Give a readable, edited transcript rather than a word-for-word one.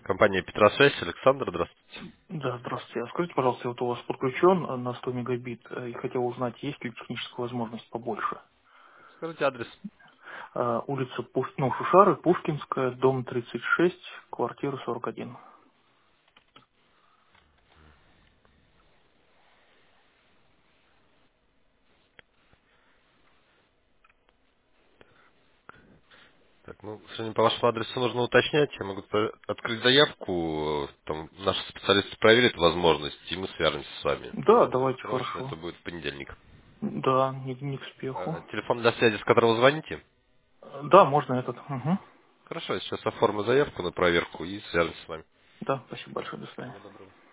Компания Петросвязь, Александр, здравствуйте. Да, здравствуйте. А скажите, пожалуйста, вот у вас подключен на 100 мегабит, и хотел узнать, есть ли техническая возможность побольше. Скажите адрес. Улица Шушары, Пушкинская, дом 36, квартира 41. Так, ну, к сожалению, по вашему адресу нужно уточнять. Я могу открыть заявку, там наши специалисты проверят возможность, и мы свяжемся с вами. Да, Но давайте, срочно это хорошо. будет в понедельник. Да, не к спеху. Телефон для связи, с которого звоните? Да, можно этот. Угу. Хорошо, я сейчас оформлю заявку на проверку и свяжемся с вами. Да, спасибо большое, до свидания. Всего доброго.